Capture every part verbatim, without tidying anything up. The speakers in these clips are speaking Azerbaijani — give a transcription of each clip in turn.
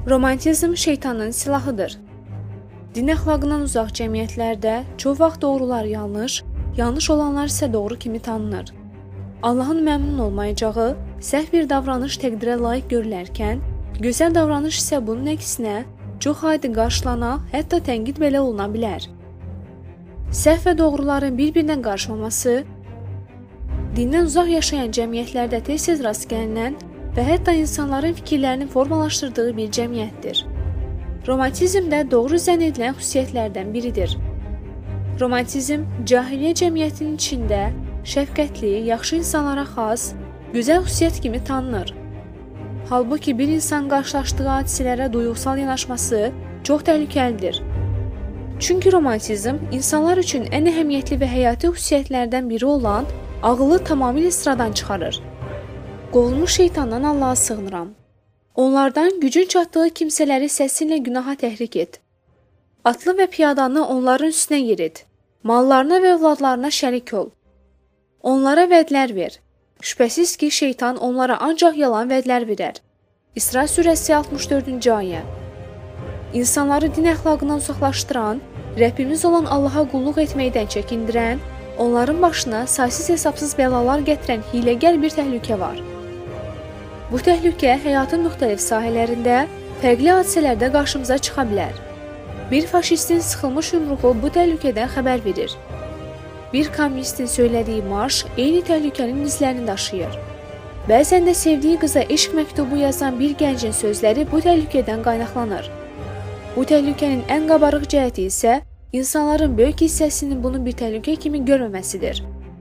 Romantizm şeytanın silahıdır. Din əxlaqından uzaq cəmiyyətlərdə çox vaxt doğrular yanlış, yanlış olanlar isə doğru kimi tanınır. Allahın məmnun olmayacağı, səhv bir davranış təqdirə layiq görülərkən, gözəl davranış isə bunun əksinə çox adi qarşılana, hətta tənqid belə oluna bilər. Səhv və doğruların bir-birinə qarışmaması, dindən uzaq yaşayan cəmiyyətlərdə tez-tez rast gəlinən və hətta insanların fikirlərini formalaşdırdığı bir cəmiyyətdir. Romantizm də doğru zənn edilən xüsusiyyətlərdən biridir. Romantizm, cahiliyyə cəmiyyətinin içində şəfqətli, yaxşı insanlara xas, gözəl xüsusiyyət kimi tanınır. Halbuki bir insan qarşılaşdığı hadisələrə duyğusal yanaşması çox təhlükəlidir. Çünki romantizm insanlar üçün ən əhəmiyyətli və həyati xüsusiyyətlərdən biri olan ağılı tamamilə sıradan çıxarır. Qovulmuş şeytandan Allaha sığınıram. Onlardan gücün çatdığı kimsələri səsinlə günaha təhrik et. Atlı və piyadanı onların üstünə yerit. Mallarına və övladlarına şərik ol. Onlara vədlər ver. Şübhəsiz ki, şeytan onlara ancaq yalan vədlər verər. İsra surəsi altmış dördüncü ayə. İnsanları din əxlaqından uzaqlaşdıran, Rəbbimiz olan Allaha qulluq etməkdən çəkindirən, onların başına saysız hesabsız bəlalar gətirən hiləgər bir təhlükə var. Bu təhlükə həyatın müxtəlif sahələrində, fərqli hadisələrdə qarşımıza çıxa bilər. Bir faşistin sıxılmış yumruğu bu təhlükədən xəbər verir. Bir kommunistin söylədiyi marş eyni təhlükənin izlərini daşıyır. Bəzən də sevdiyi qıza eşq məktubu yazan bir gəncin sözləri bu təhlükədən qaynaqlanır. Bu təhlükənin ən qabarıq cəhəti isə insanların böyük hissəsinin bunu bir təhlükə kimi görməməsidir.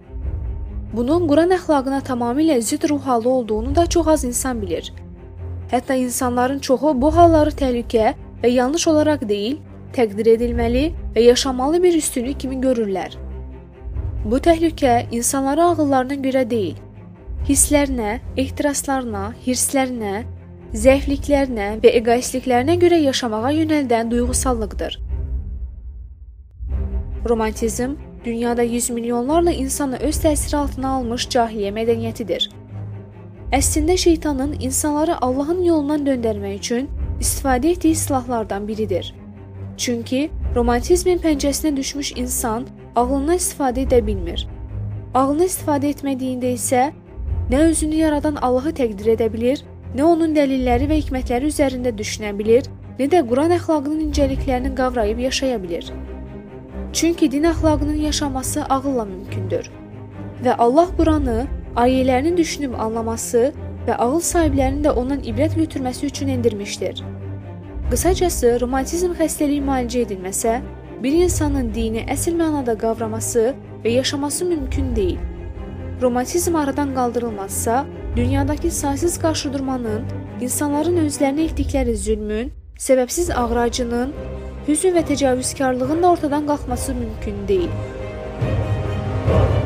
Bunun Quran əxlaqına tamamilə zidd ruh halı olduğunu da çox az insan bilir. Hətta insanların çoxu bu halları təhlükə və yanlış olaraq deyil, təqdir edilməli və yaşamalı bir üstünlük kimi görürlər. Bu təhlükə insanları ağıllarına görə deyil, hisslərinə, ehtiraslarına, hirslərinə, zəifliklərinə və egoistliklərinə görə yaşamağa yönəldən duyğusallıqdır. Romantizm, dünyada yüz milyonlarla insanı öz təsiri altına almış cahiliyyə mədəniyyətidir. Əslində şeytanın insanları Allahın yolundan döndərmək üçün istifadə etdiyi silahlardan biridir. Çünki romantizmin pəncəsinə düşmüş insan ağlından istifadə edə bilmir. Ağlını istifadə etmədiyində isə nə özünü yaradan Allahı təqdir edə bilir, nə onun dəlilləri və hikmətləri üzərində düşünə bilir, nə də Quran əxlaqının incəliklərini qavrayıb yaşaya bilir. Çünki din əxlaqının yaşaması ağılla mümkündür. Və Allah Quranı, ayələrini düşünüb anlaması və ağıl sahiblərinin də ondan ibrət götürməsi üçün endirmişdir. Qısacası, romantizm xəstəliyi müalicə edilməsə, bir insanın dini əsl mənada qavraması və yaşaması mümkün deyil. Romantizm aradan qaldırılmazsa, dünyadakı saysız qarşıdurmanın, insanların özlərinə etdikləri zülmün, səbəbsiz ağracının, hüzn və təcavüzkarlığın da ortadan qalxması mümkün deyil.